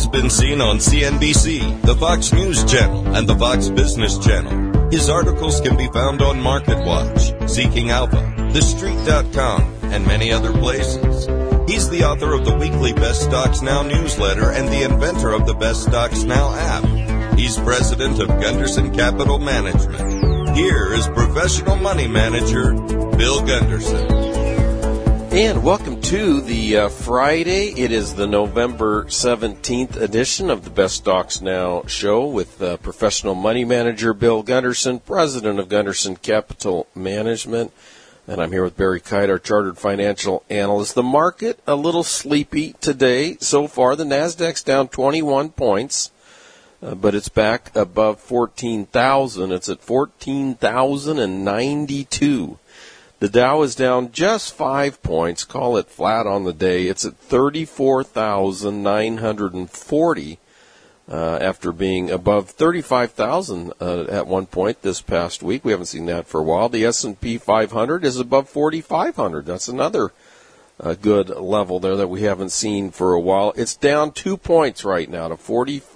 He's been seen on CNBC, the Fox News Channel, and the Fox Business Channel. His articles can be found on MarketWatch, Seeking Alpha, TheStreet.com, and many other places. He's the author of the weekly Best Stocks Now newsletter and the inventor of the Best Stocks Now app. He's president of Gunderson Capital Management. Here is professional money manager, Bill Gunderson. And welcome to the Friday. It is the November 17th edition of the Best Stocks Now show with professional money manager Bill Gunderson, president of Gunderson Capital Management. And I'm here with Barry Kite, our chartered financial analyst. The market a little sleepy today so far. The Nasdaq's down 21 points, but it's back above 14,000. It's at 14,092. The Dow is down just 5 points. Call it flat on the day. It's at 34,940 after being above 35,000 at one point this past week. We haven't seen that for a while. The S&P 500 is above 4,500. That's another good level there that we haven't seen for a while. It's down 2 points right now to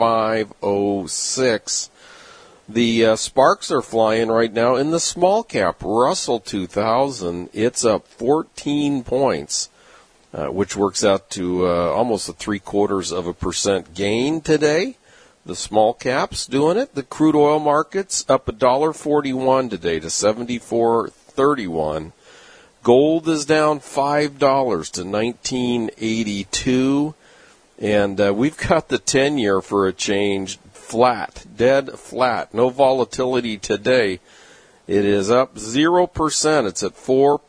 4506. The sparks are flying right now in the small cap Russell 2000. It's up 14 points, which works out to almost a 0.75% gain today. The small cap's doing it. The crude oil market's up $1.41 today to $74.31. Gold is down $5 to $19.82. And we've got the 10-year for a change flat, dead flat, no volatility today. It is up 0%. It's at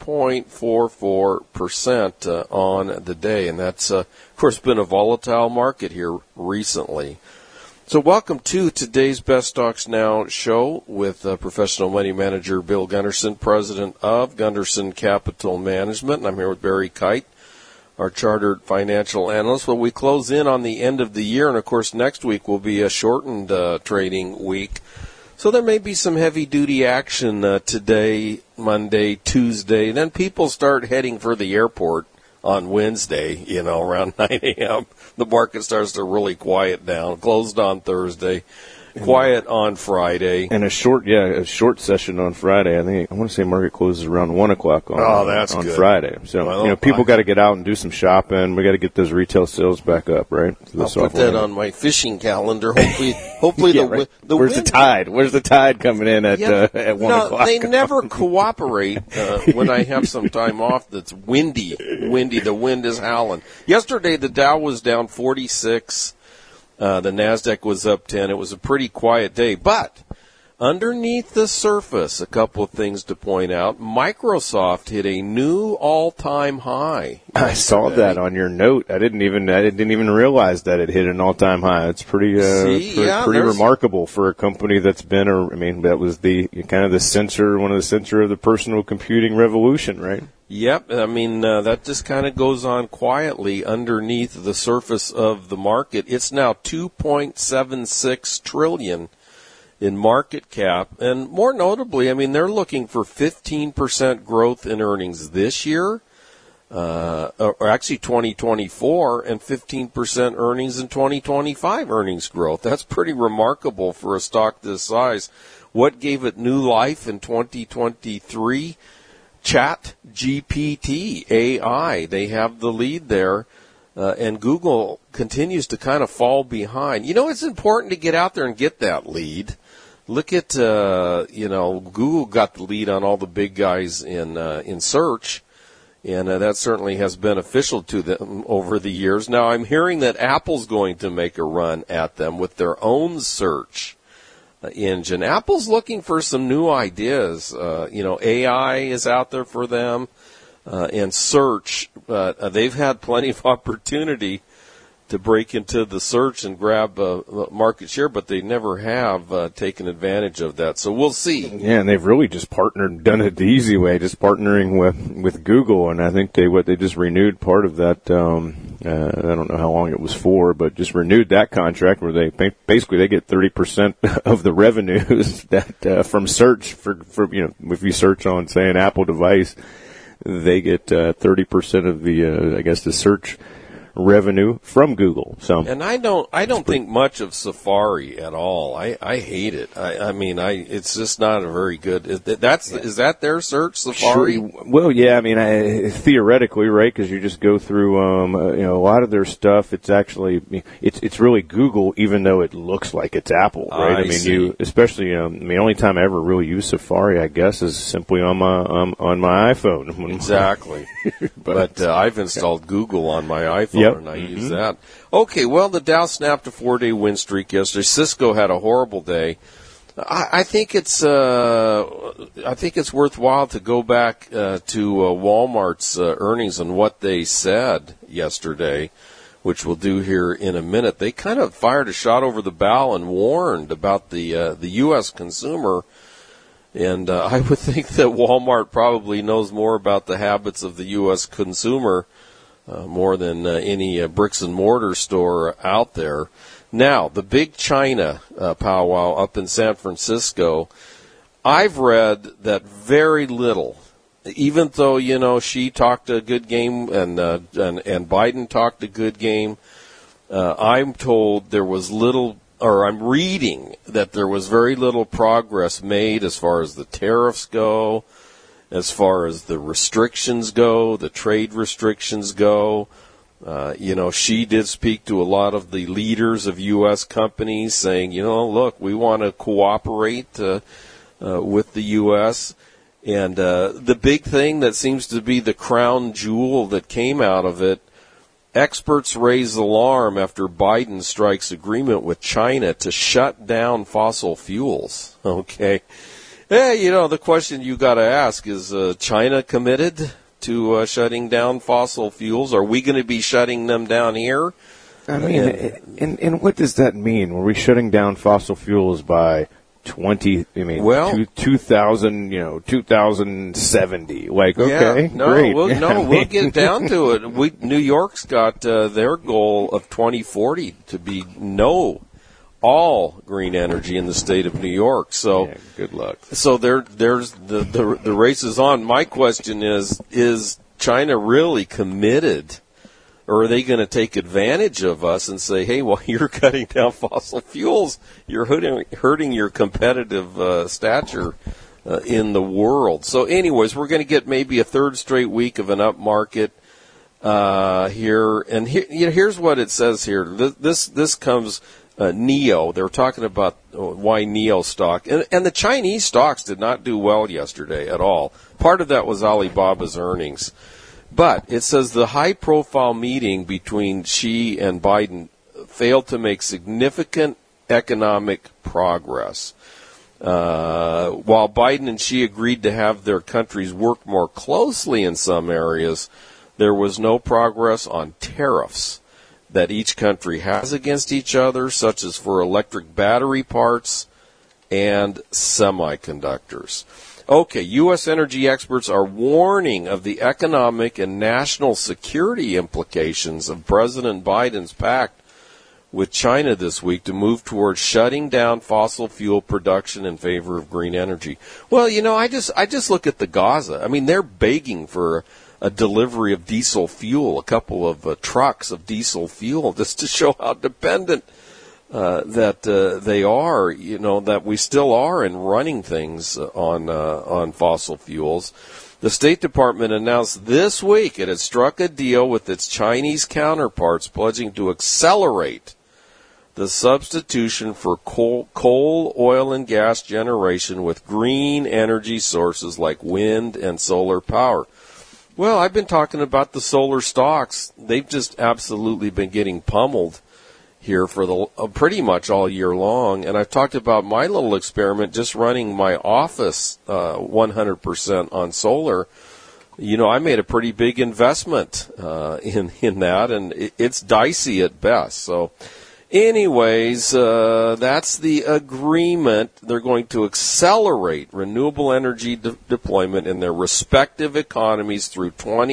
4.44% on the day, and that's, of course, been a volatile market here recently. So welcome to today's Best Stocks Now show with professional money manager Bill Gunderson, president of Gunderson Capital Management, and I'm here with Barry Kite, our chartered financial analyst. Well, we close in on the end of the year, and of course next week will be a shortened trading week. So there may be some heavy-duty action today, Monday, Tuesday. Then people start heading for the airport on Wednesday, around 9 a.m. The market starts to really quiet down. Closed on Thursday. Quiet on Friday. And a short session on Friday. I want to say market closes around 1 o'clock on Friday. So, people got to get out and do some shopping. We got to get those retail sales back up, right? I'll put that on my fishing calendar. Hopefully yeah, right. Where's the tide? Where's the tide coming in at 1 o'clock? They never cooperate when I have some time off that's windy. The wind is howling. Yesterday, the Dow was down 46. The Nasdaq was up 10. It was a pretty quiet day, but underneath the surface, a couple of things to point out. Microsoft hit a new all-time high. I saw that on your note. I didn't even realize that it hit an all-time high. It's pretty remarkable for a company that's been that was the kind of the center, one of the center of the personal computing revolution, right? Yep, that just kind of goes on quietly underneath the surface of the market. It's now $2.76 trillion in market cap, and more notably, they're looking for 15% growth in earnings this year, or actually 2024, and 15% earnings in 2025 earnings growth. That's pretty remarkable for a stock this size. What gave it new life in 2023? ChatGPT, AI, they have the lead there, and Google continues to kind of fall behind. It's important to get out there and get that lead. Look at, Google got the lead on all the big guys in search, and that certainly has been beneficial to them over the years. Now, I'm hearing that Apple's going to make a run at them with their own search engine. Apple's looking for some new ideas. AI is out there for them, and search. They've had plenty of opportunity to break into the search and grab market share, but they never have taken advantage of that. So we'll see. Yeah, and they've really just done it the easy way, just partnering with Google. And I think they just renewed part of that. I don't know how long it was for, but just renewed that contract where they basically get 30% of the revenues that from search for if you search on, say, an Apple device, they get 30% of the the search revenue from Google. So, and I don't think much of Safari at all. I hate it. I mean, it's just not a very good. Is that their search, Safari? Sure. Well, yeah. I mean, theoretically, right? Because you just go through, a lot of their stuff. It's actually, it's really Google, even though it looks like it's Apple, right? I mean, you especially, the only time I ever really use Safari, I guess, is simply on my iPhone. Exactly. but I've installed Google on my iPhone, yep. and I use that. Okay, well, the Dow snapped a 4-day win streak yesterday. Cisco had a horrible day. I think it's worthwhile to go back to Walmart's earnings and what they said yesterday, which we'll do here in a minute. They kind of fired a shot over the bow and warned about the U.S. consumer. And I would think that Walmart probably knows more about the habits of the U.S. consumer more than any bricks and mortar store out there. Now, the big China powwow up in San Francisco, I've read that very little, even though, Xi talked a good game and Biden talked a good game, I'm told there was little, or I'm reading that there was very little progress made as far as the tariffs go, as far as the restrictions go, the trade restrictions go. She did speak to a lot of the leaders of U.S. companies saying, look, we want to cooperate with the U.S. And the big thing that seems to be the crown jewel that came out of it, experts raise alarm after Biden strikes agreement with China to shut down fossil fuels. Okay. Hey, the question you got to ask is, China committed to shutting down fossil fuels? Are we going to be shutting them down here? I mean, and what does that mean? Were we shutting down fossil fuels by 2070? Like, okay, great. We'll get down to it. New York's got their goal of 2040 to be all green energy in the state of New York. So yeah, good luck. So there's the race is on. My question is China really committed, or are they going to take advantage of us and say, hey, well, you're cutting down fossil fuels, you're hurting your competitive stature in the world. So anyways, we're going to get maybe a third straight week of an up market here. And here's what it says here. This comes NIO. They were talking about why NIO stock. And the Chinese stocks did not do well yesterday at all. Part of that was Alibaba's earnings. But it says the high-profile meeting between Xi and Biden failed to make significant economic progress. While Biden and Xi agreed to have their countries work more closely in some areas, there was no progress on tariffs that each country has against each other, such as for electric battery parts and semiconductors. Okay, U.S. energy experts are warning of the economic and national security implications of President Biden's pact with China this week to move towards shutting down fossil fuel production in favor of green energy. Well, I just look at the Gaza. I mean, they're begging for a delivery of diesel fuel, a couple of trucks of diesel fuel, just to show how dependent that they are, that we still are in running things on fossil fuels. The State Department announced this week it had struck a deal with its Chinese counterparts, pledging to accelerate the substitution for coal, oil, and gas generation with green energy sources like wind and solar power. Well, I've been talking about the solar stocks. They've just absolutely been getting pummeled here for pretty much all year long. And I've talked about my little experiment, just running my office 100% on solar. I made a pretty big investment in that, and it's dicey at best. So anyways, that's the agreement. They're going to accelerate renewable energy deployment in their respective economies through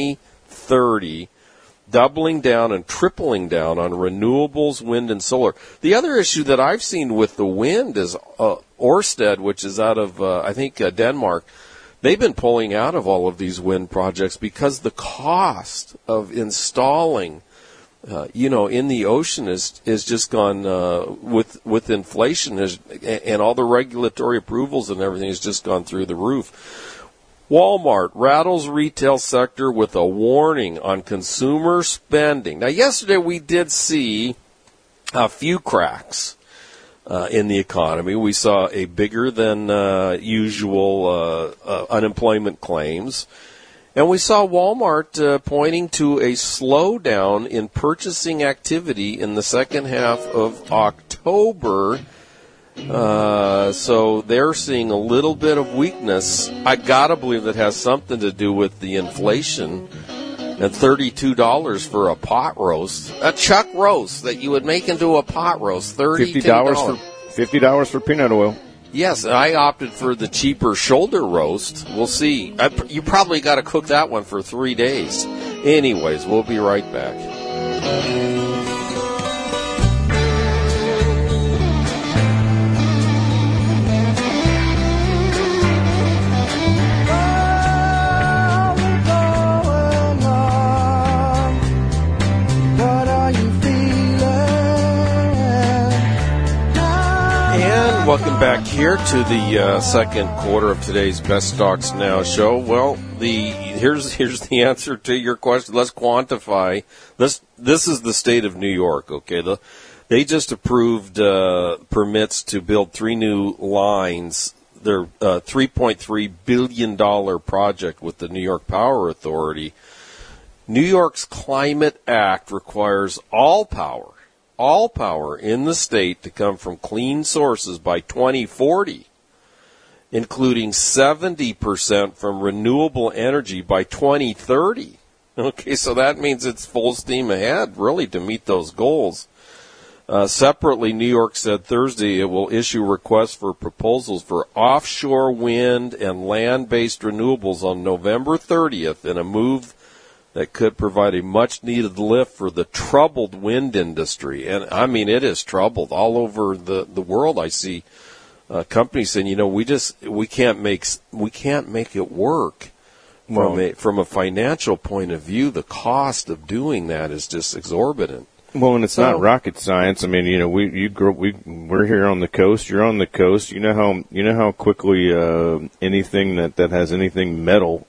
2030, doubling down and tripling down on renewables, wind, and solar. The other issue that I've seen with the wind is Ørsted, which is out of, Denmark. They've been pulling out of all of these wind projects because the cost of installing in the ocean is just gone with inflation and all the regulatory approvals and everything has just gone through the roof. Walmart rattles retail sector with a warning on consumer spending. Now, yesterday we did see a few cracks in the economy. We saw a bigger than usual unemployment claims. And we saw Walmart pointing to a slowdown in purchasing activity in the second half of October. So they're seeing a little bit of weakness. I gotta believe that has something to do with the inflation. And $32 for a pot roast, a chuck roast that you would make into a pot roast. $50 for peanut oil. Yes, I opted for the cheaper shoulder roast. We'll see. You probably got to cook that one for 3 days. Anyways, we'll be right back. Welcome back here to the second quarter of today's Best Stocks Now show. Well, here's the answer to your question. Let's quantify this. This is the state of New York. Okay, they just approved permits to build 3 new lines. Their $3.3 billion project with the New York Power Authority. New York's Climate Act requires all power in the state to come from clean sources by 2040, including 70% from renewable energy by 2030. Okay, so that means it's full steam ahead, really, to meet those goals. Separately, New York said Thursday it will issue requests for proposals for offshore wind and land-based renewables on November 30th in a move that could provide a much-needed lift for the troubled wind industry. And, I mean, it is troubled all over the world. I see companies saying, we can't make it work. From a financial point of view, the cost of doing that is just exorbitant. Well, and it's not rocket science. I mean, we're here on the coast. You're on the coast. You know how quickly anything that has anything metal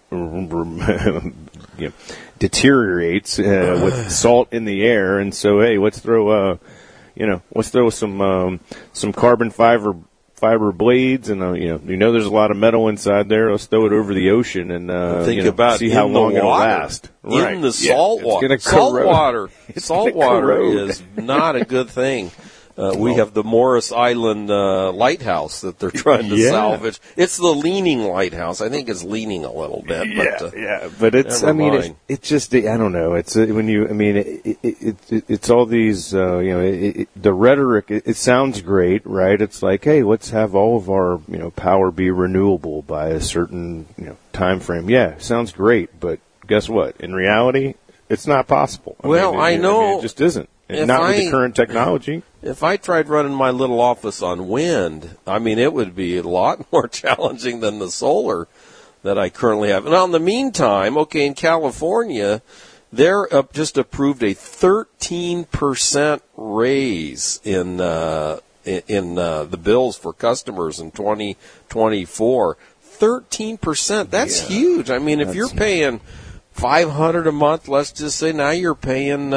deteriorates with salt in the air. And so, hey, let's throw some carbon fiber blades, and there's a lot of metal inside there. Let's throw it over the ocean and see how long it'll last. Right. In the salt water. Salt water is not a good thing. We have the Morris Island lighthouse that they're trying to salvage. It's the leaning lighthouse. I think it's leaning a little bit. But it's. I mean, it's just. I don't know. It's when you. I mean, it's all these. The rhetoric. It sounds great, right? It's like, hey, let's have all of our power be renewable by a certain time frame. Yeah, sounds great, but guess what? In reality, it's not possible. I know it just isn't. Not with the current technology. If I tried running my little office on wind, I mean, it would be a lot more challenging than the solar that I currently have. Now, in the meantime, in California, they're just approved a 13% raise in the bills for customers in 2024. 13%. That's huge. I mean, if you're paying $500 a month, let's just say now you're paying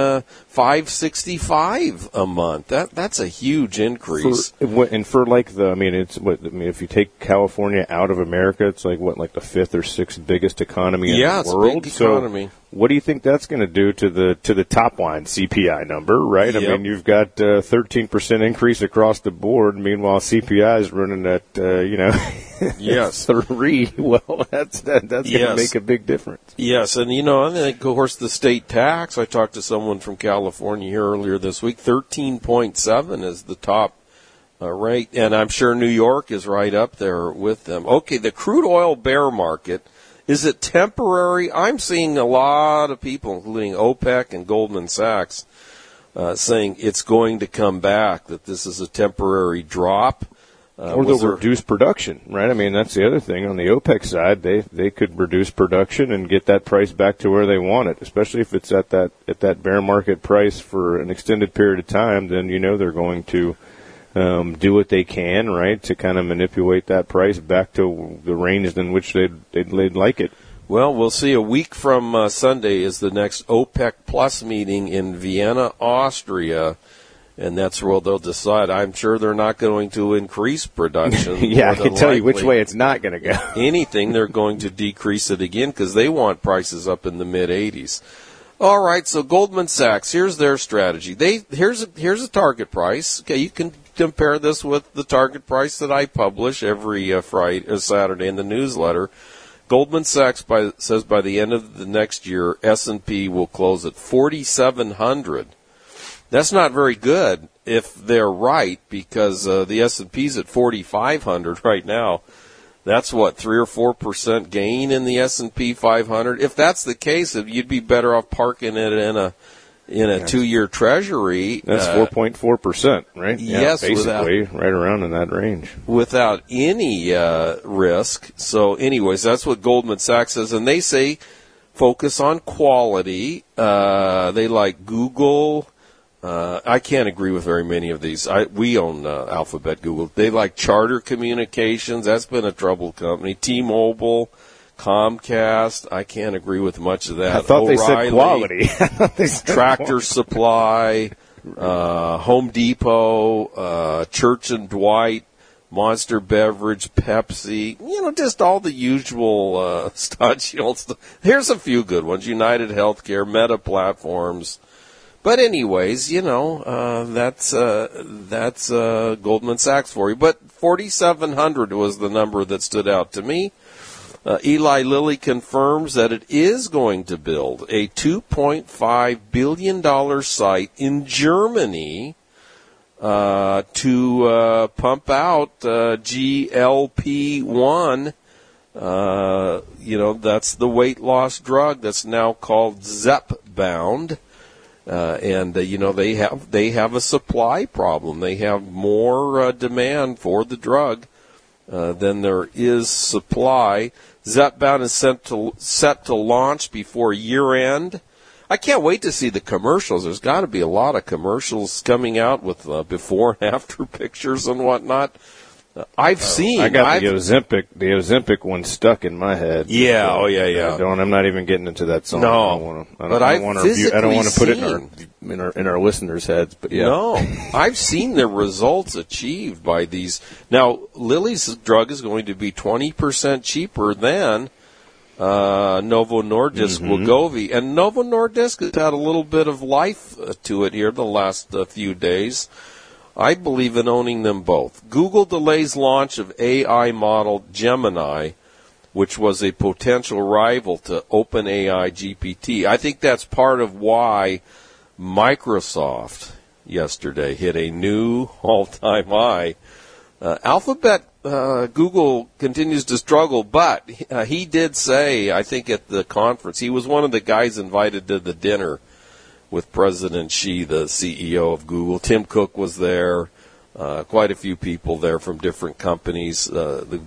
$565 a month. That's a huge increase. If you take California out of America, it's like the 5th or 6th biggest economy in the world. Big economy. So what do you think that's going to do to the top line CPI number, right? Yep. I mean, you've got 13% increase across the board. Meanwhile, CPI is running at yes, 3. Well, that's going to make a big difference. Yes, and I think, of course, the state tax. I talked to someone from California here earlier this week. 13.7 is the top rate, and I'm sure New York is right up there with them. Okay, the crude oil bear market. Is it temporary? I'm seeing a lot of people, including OPEC and Goldman Sachs, saying it's going to come back, that this is a temporary drop. Or they'll reduce production, right? I mean, that's the other thing. On the OPEC side, they could reduce production and get that price back to where they want it, especially if it's at that bear market price for an extended period of time. Then they're going to do what they can, right, to kind of manipulate that price back to the range in which they'd like it. Well, we'll see. A week from Sunday is the next OPEC Plus meeting in Vienna, Austria. And that's where they'll decide. I'm sure they're not going to increase production. Yeah, I can tell you which way it's not going to go. Anything, they're going to decrease it again because they want prices up in the mid-80s. All right, so Goldman Sachs, here's their strategy. Here's a target price. Okay, you can compare this with the target price that I publish every Saturday in the newsletter. Goldman Sachs says by the end of the next year, S&P will close at 4,700. That's not very good if they're right, because the S&P's at 4,500 right now. That's 3 or 4% gain in the S&P 500. If that's the case, you'd be better off parking it in a 2-year Treasury. That's 4.4%, right? Yes, basically right around in that range without any risk. So, anyways, that's what Goldman Sachs says, and they say focus on quality. They like Google. I can't agree with very many of these. We own Alphabet, Google. They like Charter Communications. That's been a troubled company. T-Mobile, Comcast. I can't agree with much of that. I thought O'Reilly, they said quality. Tractor Supply, Home Depot, Church and Dwight, Monster Beverage, Pepsi. Just all the usual stodgy stuff. Here's a few good ones. United Healthcare, Meta Platforms. But anyways, that's Goldman Sachs for you. But 4,700 was the number that stood out to me. Eli Lilly confirms that it is going to build a $2.5 billion site in Germany to pump out GLP-1. That's the weight loss drug that's now called Zepbound. They have a supply problem. They have more demand for the drug than there is supply. Zepbound is set to launch before year end. I can't wait to see the commercials. There's got to be a lot of commercials coming out with before and after pictures and whatnot. I got the Ozempic one stuck in my head. Yeah, I'm not even getting into that song. No, I don't want to put it in our listeners' heads. But yeah, no, I've seen the results achieved by these. Now, Lilly's drug is going to be 20% cheaper than Novo Nordisk Wegovy, and Novo Nordisk has had a little bit of life to it here the last few days. I believe in owning them both. Google delays launch of AI model Gemini, which was a potential rival to OpenAI GPT. I think that's part of why Microsoft yesterday hit a new all-time high. Alphabet, Google continues to struggle, but he did say, I think at the conference, he was one of the guys invited to the dinner with President Xi, the CEO of Google. Tim Cook was there, quite a few people there from different companies, from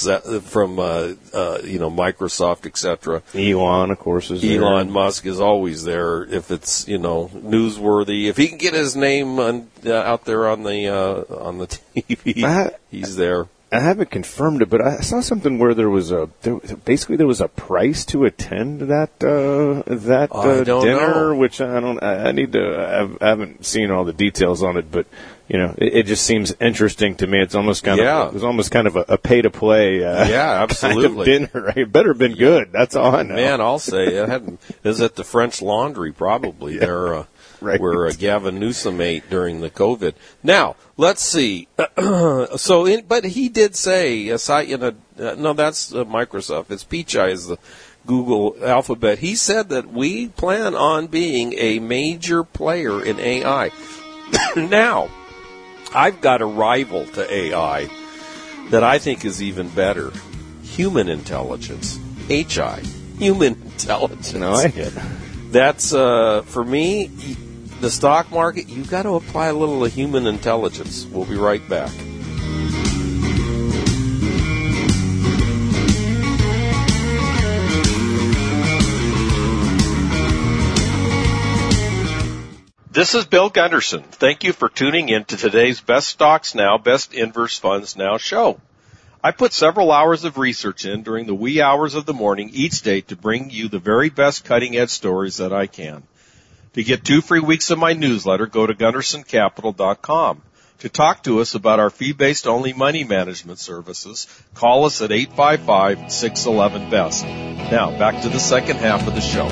Microsoft, etc. Elon, of course, is there. Elon Musk is always there if it's newsworthy. If he can get his name out there on the TV, he's there. I haven't confirmed it, but I saw something where there was a price to attend that dinner, which I haven't seen all the details on it, but it just seems interesting to me. It's almost kind of a pay to play absolutely kind of dinner. It better have been good. That's all I know. Man, I'll say it was at the French Laundry probably there. Right. Where Gavin Newsom ate during the COVID. Now, let's see. But he did say, no, that's Microsoft. It's Pichai is the Google Alphabet. He said that we plan on being a major player in AI. Now, I've got a rival to AI that I think is even better. Human intelligence. HI. Human intelligence. No, I get it. That's, for me, the stock market, you've got to apply a little of human intelligence. We'll be right back. This is Bill Gunderson. Thank you for tuning in to today's Best Stocks Now, Best Inverse Funds Now show. I put several hours of research in during the wee hours of the morning each day to bring you the very best cutting-edge stories that I can. To get 2 free weeks of my newsletter, go to GundersonCapital.com. To talk to us about our fee-based only money management services, call us at 855-611-BEST. Now, back to the second half of the show.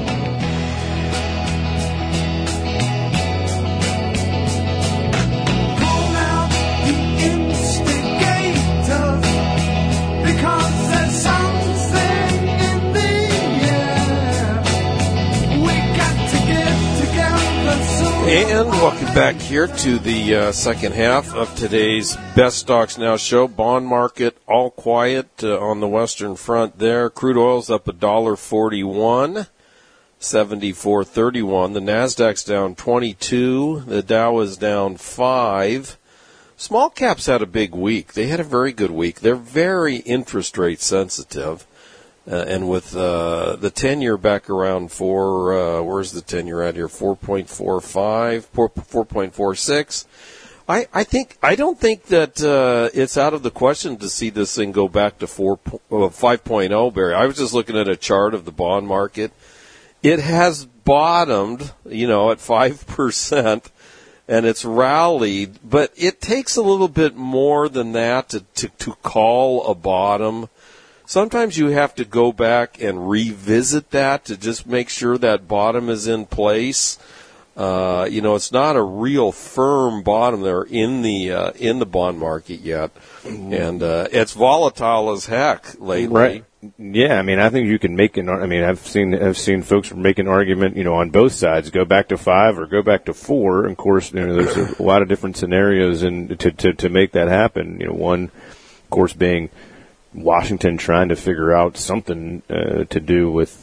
And welcome back here to the second half of today's Best Stocks Now show. Bond market all quiet on the Western Front there. Crude oil's up $1.41, 74.31. The Nasdaq's down 22. The Dow is down 5. Small caps had a big week. They had a very good week. They're very interest rate sensitive. And with the 10-year back around 4, where's the 10-year at here? 4.45, 4.46. I don't think that it's out of the question to see this thing go back to 5.0, Barry. I was just looking at a chart of the bond market. It has bottomed, at 5%, and it's rallied, but it takes a little bit more than that to call a bottom. Sometimes you have to go back and revisit that to just make sure that bottom is in place. It's not a real firm bottom there in the bond market yet, and it's volatile as heck lately. Right. Yeah, I think you can make I've seen folks make an argument, on both sides, go back to 5 or go back to 4. And of course, there's a lot of different scenarios to make that happen. One, of course, being Washington trying to figure out something to do with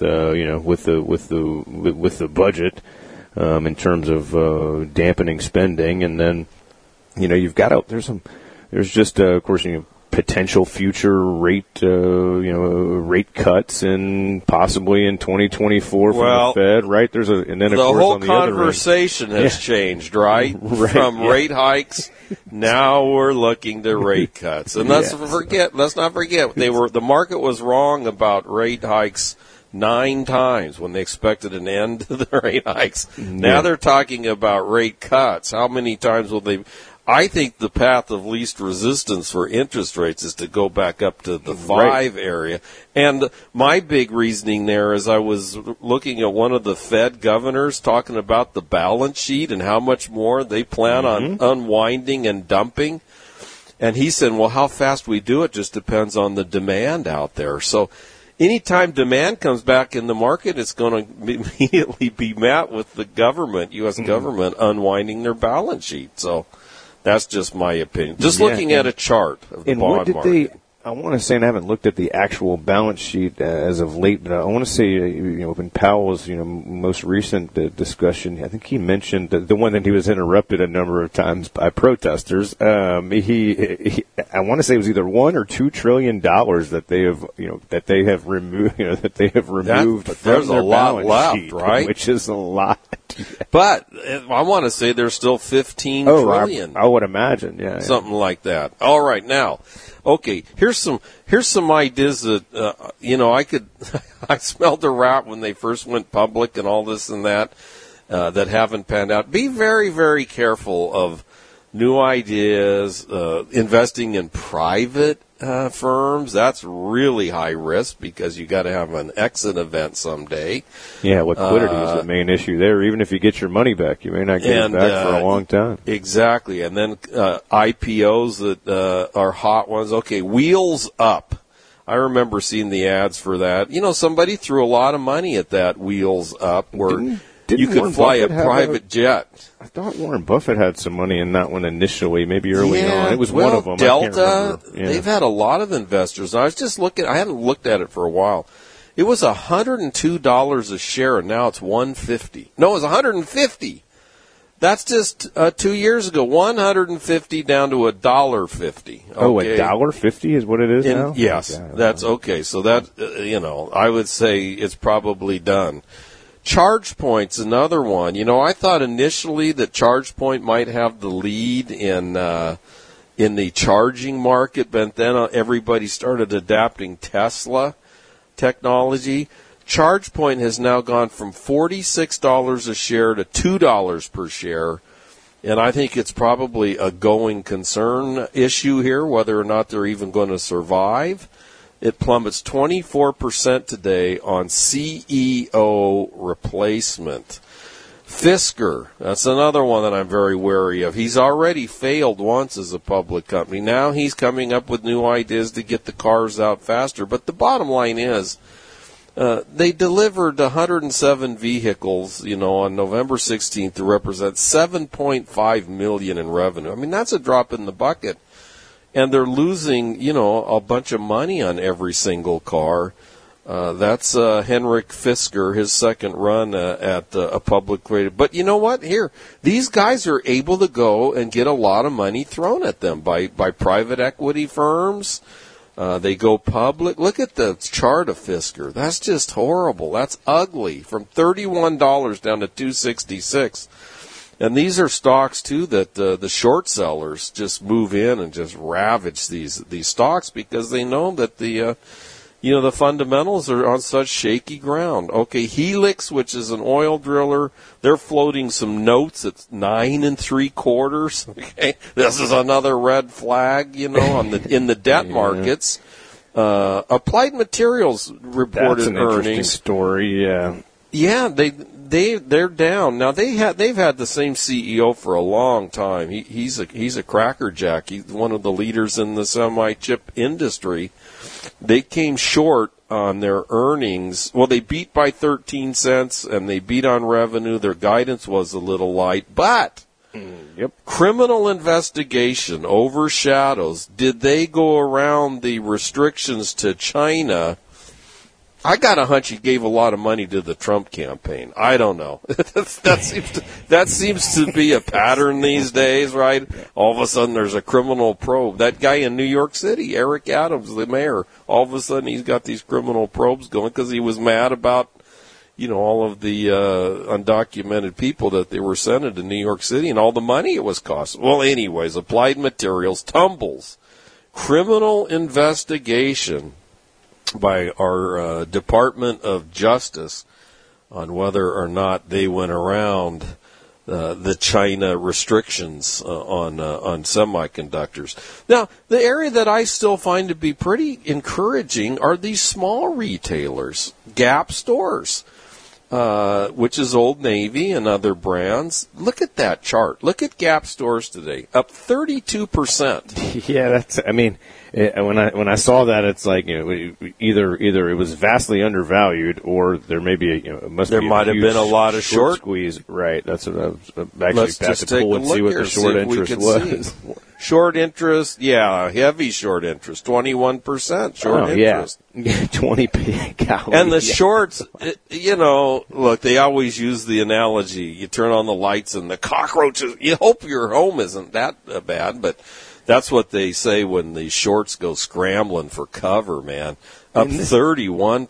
the budget in terms of dampening spending, and then you've got there's just of course potential future rate cuts and possibly in 2024 from the Fed, right? And then of course whole on the other conversation has changed, right? From rate hikes, now we're looking to rate cuts. And let's not forget, the market was wrong about rate hikes 9 times when they expected an end to the rate hikes. Now they're talking about rate cuts. How many times will they? I think the path of least resistance for interest rates is to go back up to the 5 area. And my big reasoning there is I was looking at one of the Fed governors talking about the balance sheet and how much more they plan on unwinding and dumping. And he said, well, how fast we do it just depends on the demand out there. So anytime demand comes back in the market, it's going to immediately be met with the government, U.S. government, unwinding their balance sheet. So that's just my opinion. Just looking at a chart of the bond market. I want to say, and I haven't looked at the actual balance sheet as of late, but I want to say, in Powell's, most recent discussion, I think he mentioned the one that he was interrupted a number of times by protesters. I want to say it was either $1 or $2 trillion that they have removed, from their balance sheet, right? Which is a lot. But I want to say there's still 15 trillion. I would imagine, something like that. All right, now. Okay, here's some ideas that I smelled a rat when they first went public and all this and that haven't panned out. Be very, very careful of new ideas, investing in private firms. That's really high risk because you got to have an exit event someday. Yeah, liquidity is the main issue there. Even if you get your money back, you may not get it back for a long time. Exactly. And then IPOs that are hot ones. Okay, Wheels Up. I remember seeing the ads for that. Somebody threw a lot of money at that Wheels Up where you could fly a private jet. I thought Warren Buffett had some money in that one initially, maybe early on. It was one of them. Delta, they've had a lot of investors. I was just looking, I hadn't looked at it for a while. It was $102 a share, and now it's $150. No, it was $150. That's just 2 years ago. $150 down to $1.50. Okay. Oh, $1.50 is what it is now? Yes, that's okay. So that I would say it's probably done. ChargePoint's another one. You know, I thought initially that ChargePoint might have the lead in the charging market, but then everybody started adapting Tesla technology. ChargePoint has now gone from $46 a share to $2 per share, and I think it's probably a going concern issue here, whether or not they're even going to survive. It plummets 24% today on CEO replacement. Fisker, that's another one that I'm very wary of. He's already failed once as a public company. Now he's coming up with new ideas to get the cars out faster. But the bottom line is, they delivered 107 vehicles, on November 16th to represent $7.5 million in revenue. I mean, that's a drop in the bucket. And they're losing, a bunch of money on every single car. That's Henrik Fisker, his second run at a public rated. But you know what? Here, these guys are able to go and get a lot of money thrown at them by private equity firms. They go public. Look at the chart of Fisker. That's just horrible. That's ugly. From $31 down to $266. And these are stocks, too, that the short sellers just move in and just ravage these stocks because they know that the fundamentals are on such shaky ground. Okay, Helix, which is an oil driller, they're floating some notes at 9 3/4. Okay, this is another red flag, in the debt markets. Applied Materials reported That's an earnings. Interesting story, yeah. Yeah, they're down now. They've had the same CEO for a long time. He's a crackerjack. He's one of the leaders in the semi-chip industry. They came short on their earnings. Well, they beat by 13 cents and they beat on revenue. Their guidance was a little light, but criminal investigation overshadows. Did they go around the restrictions to China? I got a hunch he gave a lot of money to the Trump campaign. I don't know. that seems to be a pattern these days, right? All of a sudden there's a criminal probe. That guy in New York City, Eric Adams, the mayor, all of a sudden he's got these criminal probes going because he was mad about, all of the undocumented people that they were sending to New York City and all the money it was costing. Well, anyways, Applied Materials tumbles. Criminal investigation by our Department of Justice on whether or not they went around the China restrictions on semiconductors. Now, the area that I still find to be pretty encouraging are these small retailers, Gap stores, which is Old Navy and other brands. Look at that chart. Look at Gap stores today, up 32%. Yeah, when I saw that, it's like either it was vastly undervalued or there may be there might have been a lot of short squeeze. Right, that's what I was actually Let's about just to pull and see what the short interest was. Short interest, yeah, heavy short interest, 21% short interest. Yeah, 20. Golly, and the shorts, look, they always use the analogy: you turn on the lights and the cockroaches. You hope your home isn't that bad, but that's what they say when the shorts go scrambling for cover, man. Up 31%,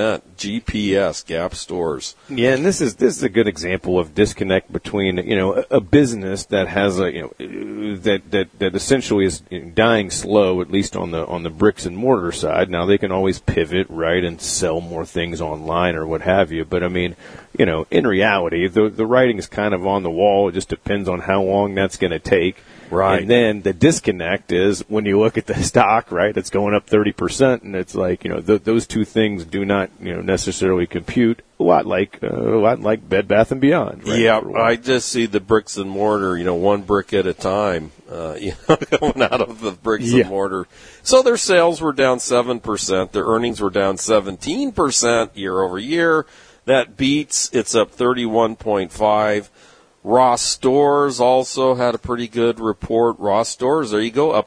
GPS, Gap stores. Yeah, and this is a good example of disconnect between a business that has that essentially is dying slow, at least on the bricks and mortar side. Now they can always pivot, right, and sell more things online or what have you. But I mean, in reality, the writing is kind of on the wall. It just depends on how long that's going to take. Right. And then the disconnect is when you look at the stock, right, it's going up 30%, and it's like, those two things do not, necessarily compute a lot like Bed Bath & Beyond. Right? Yeah, I just see the bricks and mortar, one brick at a time, going out of the bricks and mortar. So their sales were down 7%. Their earnings were down 17% year over year. That beats, it's up 31.5%. Ross Stores also had a pretty good report. Ross Stores, there you go, up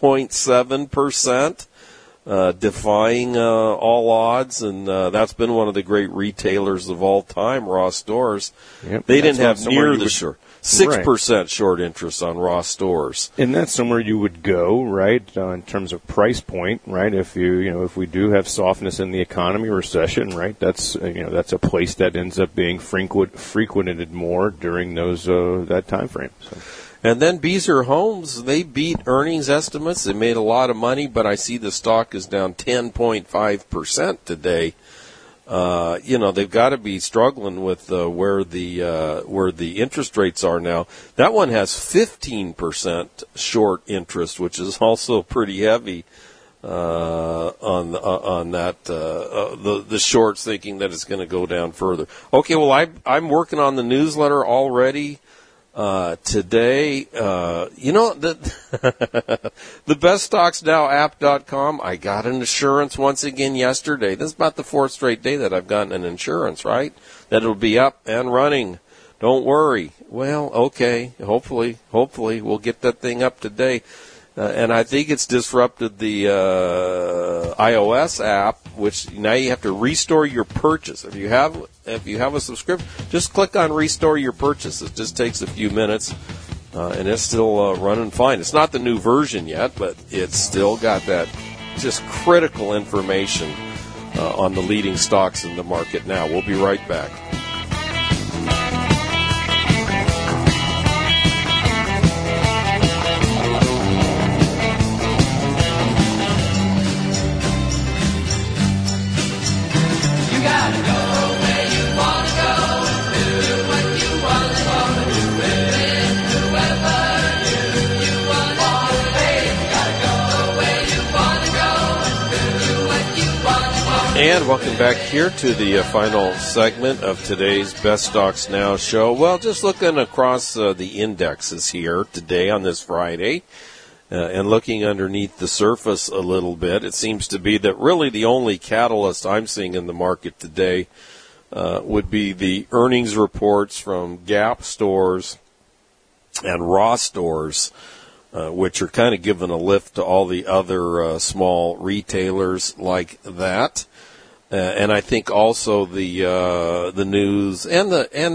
8.7%, defying all odds, and that's been one of the great retailers of all time, Ross Stores. Yep, they didn't have near the short. 6% short interest on Ross Stores. And that's somewhere you would go, right, in terms of price point, right? If if we do have softness in the economy, recession, right, that's a place that ends up being frequented more during that time frame. So. And then Beazer Homes, they beat earnings estimates. They made a lot of money, but I see the stock is down 10.5% today. They've got to be struggling with where the interest rates are now. That one has 15% short interest, which is also pretty heavy on that. The shorts thinking that it's going to go down further. Okay, well I'm working on the newsletter already. Today, the beststocksnowapp.com, I got an assurance once again yesterday. This is about the fourth straight day that I've gotten an insurance, right? That it'll be up and running. Don't worry. Well, okay. Hopefully we'll get that thing up today. And I think it's disrupted the iOS app, which now you have to restore your purchase. If you have a subscription, just click on restore your purchase. It just takes a few minutes, and it's still running fine. It's not the new version yet, but it's still got that just critical information on the leading stocks in the market now. We'll be right back. And welcome back here to the final segment of today's Best Stocks Now show. Well, just looking across the indexes here today on this Friday and looking underneath the surface a little bit, it seems to be that really the only catalyst I'm seeing in the market today would be the earnings reports from Gap Stores and Ross Stores, which are kind of giving a lift to all the other small retailers like that. And I think also the news and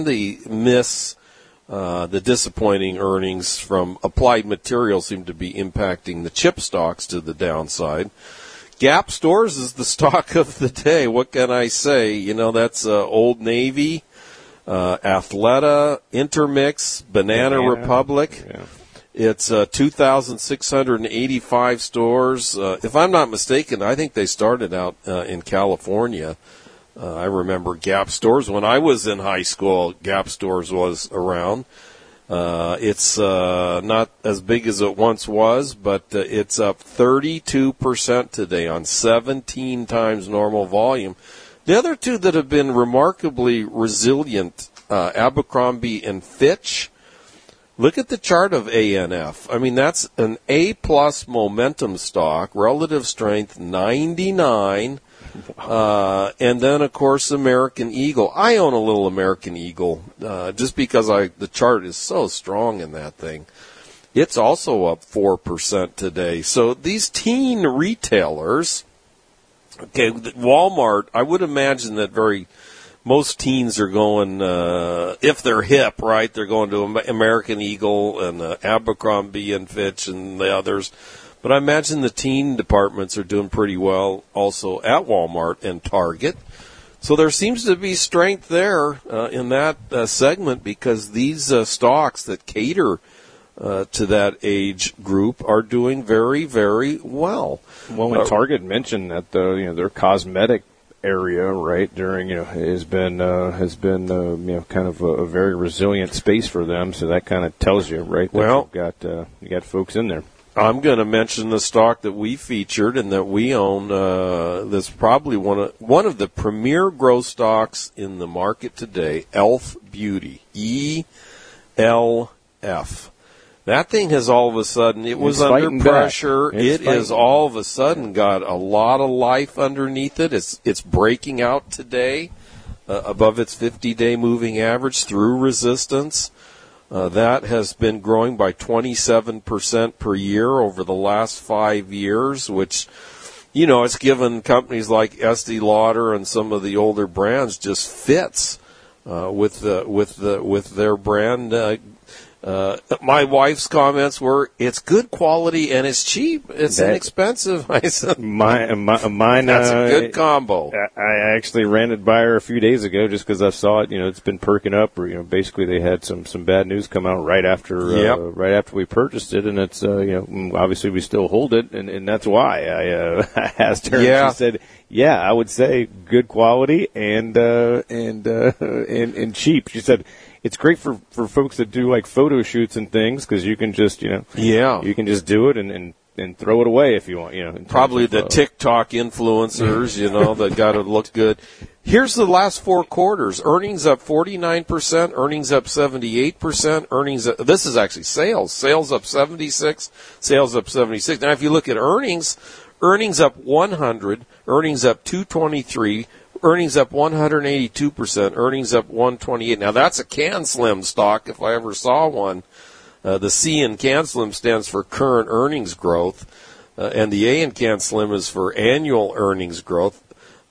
the disappointing earnings from Applied Materials seem to be impacting the chip stocks to the downside. Gap Stores is the stock of the day. What can I say? That's Old Navy, Athleta, Intermix, Banana Republic. Yeah. It's 2,685 stores. If I'm not mistaken, I think they started out in California. I remember Gap Stores. When I was in high school, Gap Stores was around. It's not as big as it once was, but it's up 32% today on 17 times normal volume. The other two that have been remarkably resilient, Abercrombie and Fitch. Look at the chart of ANF. I mean, that's an A-plus momentum stock, relative strength 99, and then, of course, American Eagle. I own a little American Eagle just because the chart is so strong in that thing. It's also up 4% today. So these teen retailers, okay, Walmart, I would imagine that most teens are going, if they're hip, right, they're going to American Eagle and Abercrombie and Fitch and the others. But I imagine the teen departments are doing pretty well also at Walmart and Target. So there seems to be strength there in that segment because these stocks that cater to that age group are doing very, very well. Well, when Target mentioned that their cosmetic area, right, during has been kind of a very resilient space for them. So that kind of tells you, right, that you got folks in there. I'm going to mention the stock that we featured and that we own. That's probably one of the premier growth stocks in the market today. Elf Beauty, ELF. That thing has all of a sudden, it was under pressure. It has all of a sudden got a lot of life underneath it. It's breaking out today above its 50-day moving average through resistance. That has been growing by 27% per year over the last 5 years, which, it's given companies like Estee Lauder and some of the older brands just fits with their brand. My wife's comments were, "It's good quality and it's cheap. It's inexpensive." I said, Mine. That's a good combo. I actually ran it by her a few days ago just because I saw it. It's been perking up. Or basically they had some bad news come out right after we purchased it, and it's obviously we still hold it, and that's why I asked her. Yeah. And she said, "Yeah, I would say good quality and cheap." She said, "It's great for folks that do like photo shoots and things because you can just you can just do it and throw it away if you want. Probably the TikTok influencers, that got to look good. Here's the last 4 quarters: earnings up 49%, earnings up 78%, this is actually sales up 76, sales up 76. Now, if you look at earnings up 100, earnings up 223. Earnings up 182%, earnings up 128. Now, that's a CanSlim stock, if I ever saw one. The C in CanSlim stands for current earnings growth, and the A in CanSlim is for annual earnings growth.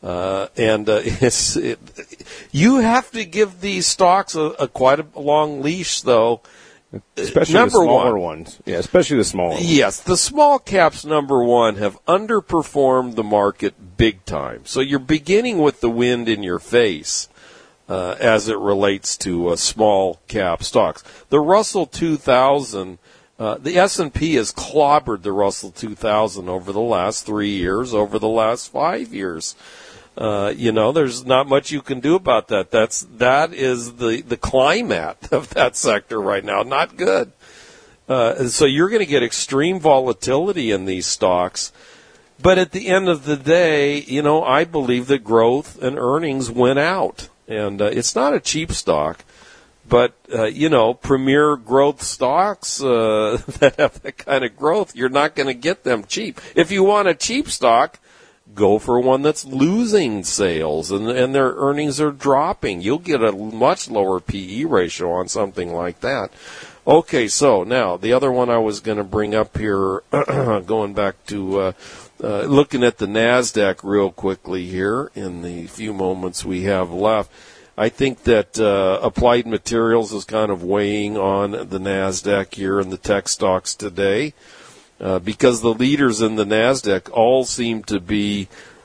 You have to give these stocks quite a long leash, though. Especially the smaller ones. Yeah, especially the small ones. Yes, the small caps, number one, have underperformed the market big time. So you're beginning with the wind in your face as it relates to small cap stocks. The Russell 2000, the S&P has clobbered the Russell 2000 over the last 3 years, over the last 5 years. There's not much you can do about that. That is the climate of that sector right now. Not good. So you're going to get extreme volatility in these stocks. But at the end of the day, I believe that growth and earnings win out. And it's not a cheap stock. But, premier growth stocks that have that kind of growth, you're not going to get them cheap. If you want a cheap stock, go for one that's losing sales and their earnings are dropping. You'll get a much lower PE ratio on something like that. Okay, so now the other one I was going to bring up here, going back to looking at the NASDAQ real quickly here in the few moments we have left. I think that Applied Materials is kind of weighing on the NASDAQ here and the tech stocks today. Because the leaders in the NASDAQ all seem to be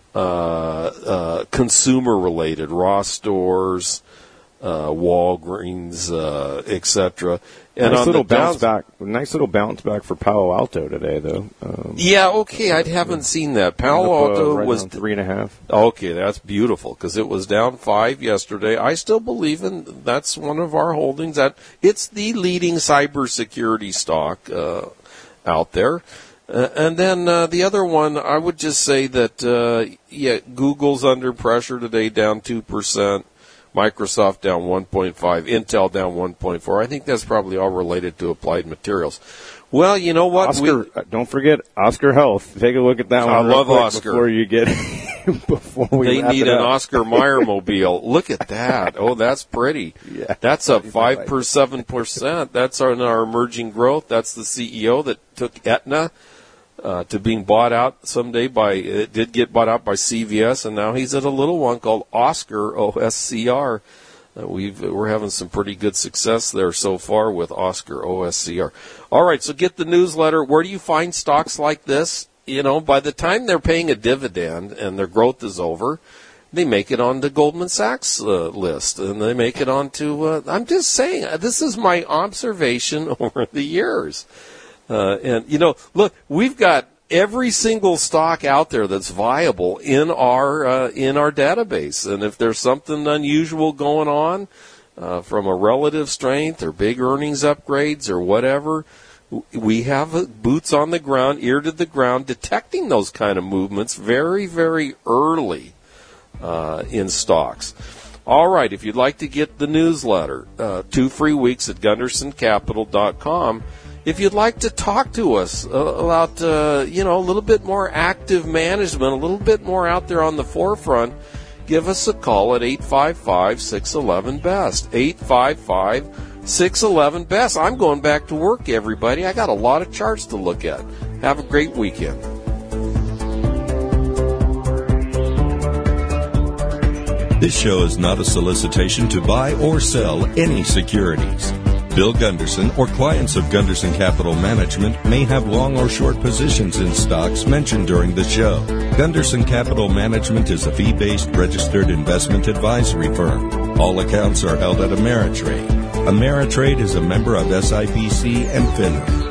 consumer-related, Ross Stores, Walgreens, etc. And nice little bounce back for Palo Alto today, though. I haven't seen that. Palo Alto was 3.5. Okay, that's beautiful because it was down 5 yesterday. I still believe that's one of our holdings. That it's the leading cybersecurity stock out there. And then the other one, I would just say that, Google's under pressure today, down 2%. Microsoft down 1.5. Intel down 1.4. I think that's probably all related to Applied Materials. Well, you know what? Don't forget Oscar Health. Take a look at that one. I love Oscar. Before you get before we They need an Oscar Mayer mobile. Look at that. Oh, that's pretty. Yeah, that's up 7%. That's in our emerging growth. That's the CEO that took Aetna to being bought out someday it did get bought out by CVS, and now he's at a little one called Oscar, OSCR. We're having some pretty good success there so far with Oscar, OSCR. All right, so get the newsletter. Where do you find stocks like this? By the time they're paying a dividend and their growth is over, they make it on the Goldman Sachs list, and they make it onto, I'm just saying, this is my observation over the years. Look, we've got every single stock out there that's viable in our database. And if there's something unusual going on from a relative strength or big earnings upgrades or whatever, we have boots on the ground, ear to the ground, detecting those kind of movements very, very early in stocks. All right, if you'd like to get the newsletter, 2 free weeks at GundersonCapital.com. If you'd like to talk to us about, a little bit more active management, a little bit more out there on the forefront, give us a call at 855-611-BEST. 855-611-BEST. I'm going back to work, everybody. I got a lot of charts to look at. Have a great weekend. This show is not a solicitation to buy or sell any securities. Bill Gunderson or clients of Gunderson Capital Management may have long or short positions in stocks mentioned during the show. Gunderson Capital Management is a fee-based registered investment advisory firm. All accounts are held at Ameritrade. Ameritrade is a member of SIPC and FINRA.